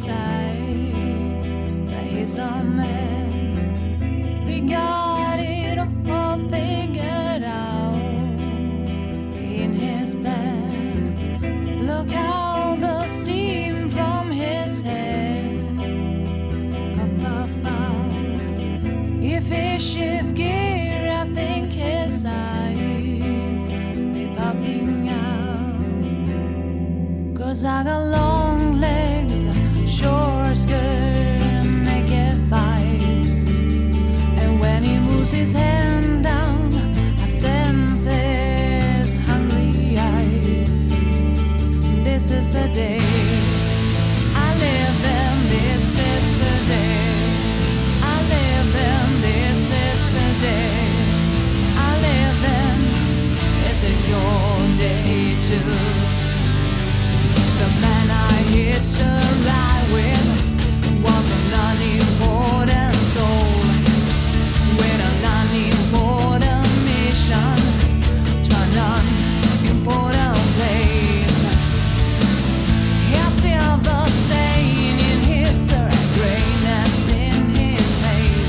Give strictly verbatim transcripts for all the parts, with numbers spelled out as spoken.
inside that he's a man. We got it all figured out in his plan. Look how the steam from his head puff out. If he shift gear, I think his eyes be popping out. 'Cause I got long legs, short skirt, and naked thighs. And when he moves his hand down, I sense his hungry eyes. This is the day I live in, this is the day I live in, this is the day I live in. Is it your day too? The man I hitched a ride with was an unimportant soul with an unimportant mission to an unimportant place. His silver stain in his syrup, grayness in his face.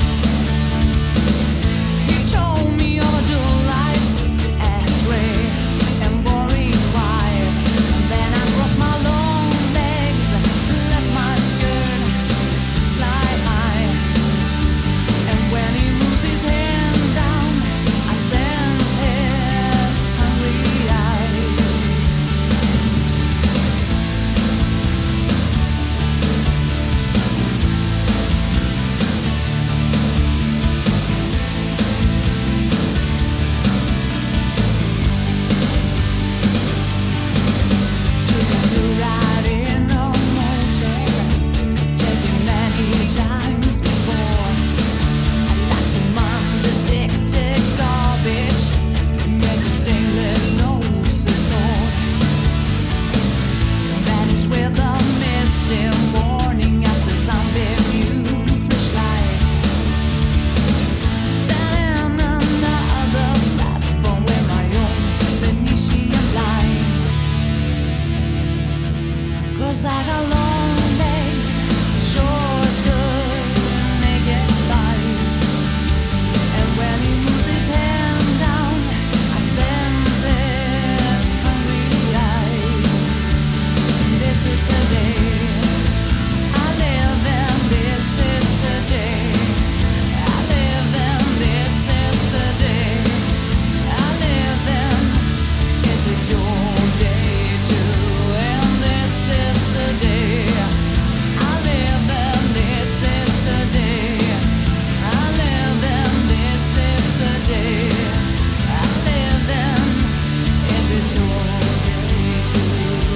He told me of a dual life, ashtray and boring wife. Then I crossed my long legs, let my skirt slide high. And when he moves his hand down, I sense his hungry eyes. Choosing to ride in a motel, taking many times before. I like some undetected garbage, making stainless nose to snore. Vanish with the misty morning as the sun beam you fresh light. Standing on another platform with my own Venetian light. 'Cause I got long legs, short skirt, naked thighs. And when he moves his hand down, I sense his hungry eyes. This is the day I live in, this is the day I live in, this is the day I live in. Is it your day too? And this is the day I live in, this is the day I live in, this is the day I live in. Is it your day too?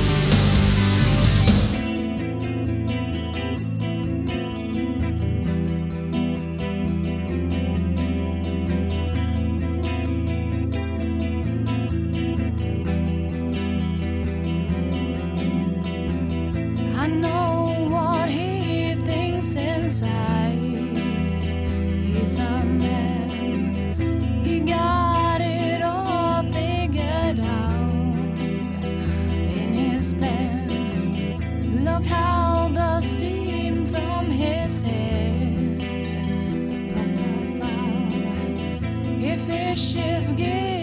I know what he thinks inside. He's a man. He got it all figured out in his plan. Look how the steam from his head puff puff out. If he shift gear,